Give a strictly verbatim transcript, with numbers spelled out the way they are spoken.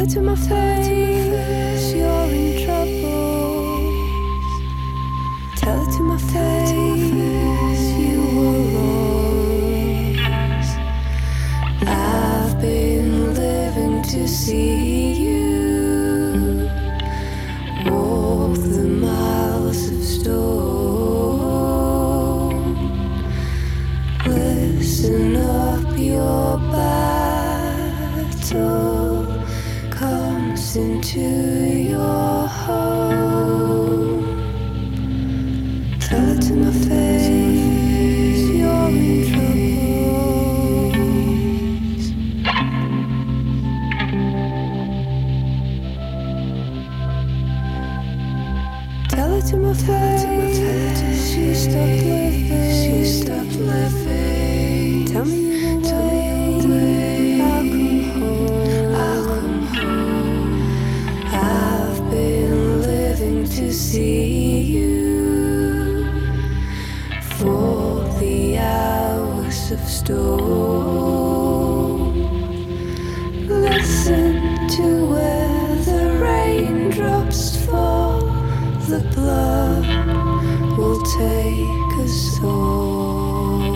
it to my face, you're in trouble. Tell it to my face, you were lost. I've been living to see you walk the miles of stone. Listen up, your battle comes into your home. Tell it to my face, you're in troubles. Tell it to my face, she stopped living, she stopped living. Tell me you away, I'll come home, I'll come home. I've been living to see you for the hours of storm. Listen to where the raindrops fall. The blood will take us all.